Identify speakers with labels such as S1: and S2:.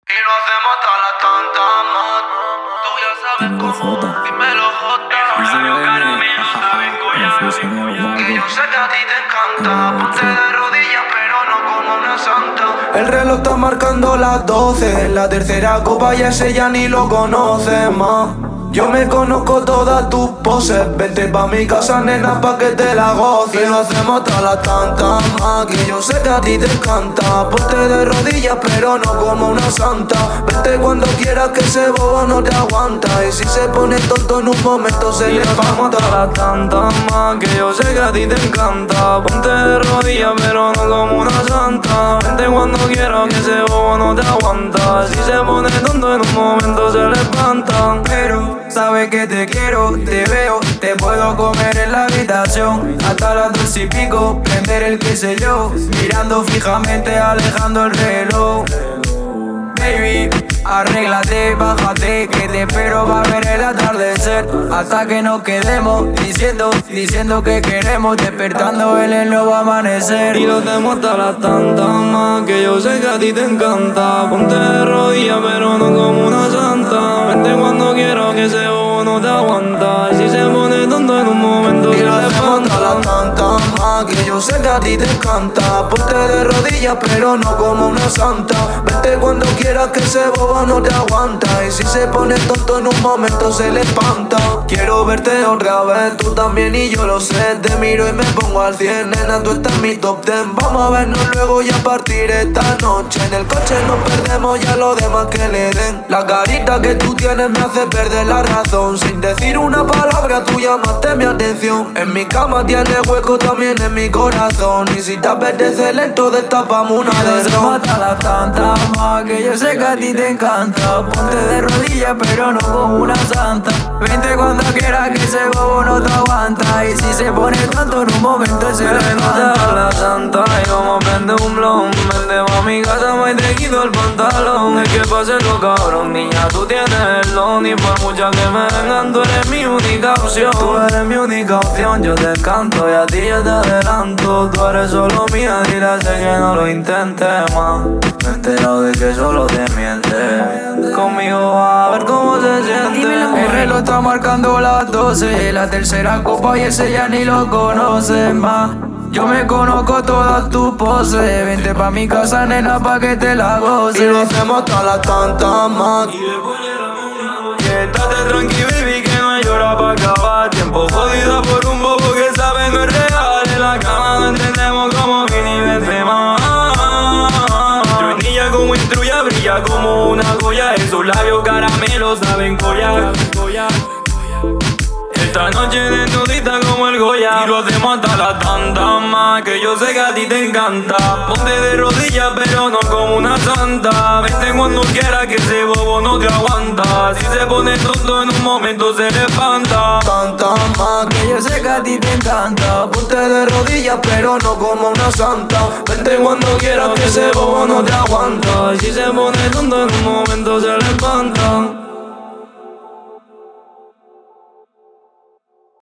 S1: Y lo hacemos hasta las tantas más. Tú ya sabes
S2: Dímelo,
S1: cómo,
S2: Jota.
S1: dímelo Jota.
S2: Díselo,
S1: Caramelo, saben que yo sé que a ti te encanta. Ponte de rodillas, pero no como una santa. El reloj está marcando las 12. La tercera copa y ese ya ni lo conoce más. Yo me conozco todas tus poses. Vente pa' mi casa, nena, pa' que te la goces. Y lo hacemos hasta las tantas más. Que yo sé que a ti te encanta. Ponte de rodillas, pero no como una santa. Vente cuando quieras, que ese bobo no te aguanta. Y si se pone tonto en un momento se le espanta. Hasta las tantas más. Que yo sé que a ti te encanta. Ponte de rodillas, pero no como una santa. Vente cuando quieras, que ese bobo no te aguanta. Si se pone tonto en un momento se le espanta.
S3: Pero sabes que te quiero, te veo, te puedo comer en la habitación hasta las 2 y pico, prender el qué sé yo, mirando fijamente, alejando el reloj. Baby, arréglate, bájate, que te espero va a ver el atardecer. Hasta que nos quedemos, diciendo que queremos, despertando en el nuevo amanecer.
S1: Y lo hacemos hasta las tantas más. Que yo sé que a ti te encanta. Ponte de rodillas, pero no como una santa. Vente cuando quiero, que ese bobo no te aguanta. Y si se pone tonto en un momento y lo hacemos hasta las tantas más. Que yo sé que a ti te encanta. Ponte de rodillas, pero no como una santa. Vente cuando quieras, que ese bobo no te aguanta. Y si se pone tonto en un momento se le espanta. Quiero verte otra vez, tú también y yo lo sé. Te miro y me pongo al 100, nena, tú estás en mi top 10. Vamos a vernos luego y a partir esta noche. En el coche nos perdemos, ya lo demás que le den. La carita que tú tienes me hace perder la razón. Sin decir una palabra tú llamaste mi atención. En mi cama tienes hueco también en mi corazón. Y si te apetece lento destapamos una de ron.
S3: Hasta las tantas más, que yo sé que a ti te encanta. Ponte de rodillas, pero no como una santa. Vente cuando quieras, que ese bobo no te aguanta. Y si se pone tanto en un momento se levanta.
S1: La santa y como prende un blon. Vente pa' mi casa, me te quito el pantalón. Es que pase lo cabrón, niña, tú tienes el don. Y por muchas que me vengan, tú eres mi única opción. Tú eres mi única opción, yo te canto y a ti yo te adelanto. Tú eres solo mía, dile sé que no lo intentes más. Me he enterado de que solo te mientes. Conmigo a ver cómo se siente.
S3: El reloj está marcando las 12. La tercera copa y ese ya ni lo conoce más. Yo me conozco todas tus poses. Vente pa' mi casa, nena, pa' que te la goces.
S1: Y lo hacemos hasta las tantas más. Estate tranqui, baby, que no hay hora pa' acabar. Tiempo jodida por un bobo que sabe no es real. En la cama no entendemos como Vini Benzema. Truenilla como instruya, brilla como una joya. Esos labios caramelos saben collar. Esta noche desnudita como el Goya. Y lo hacemos hasta las tantas más. Que yo sé que a ti te encanta. Ponte de rodillas pero no como una santa. Vente cuando quieras, que ese bobo no te aguanta. Si se pone tonto en un momento se le espanta. Tantas más.
S3: Que yo sé que a ti te encanta.
S1: Ponte de rodillas pero no como una santa. Vente cuando quieras, que ese bobo no te aguanta. Si se pone tonto en un momento se le espanta.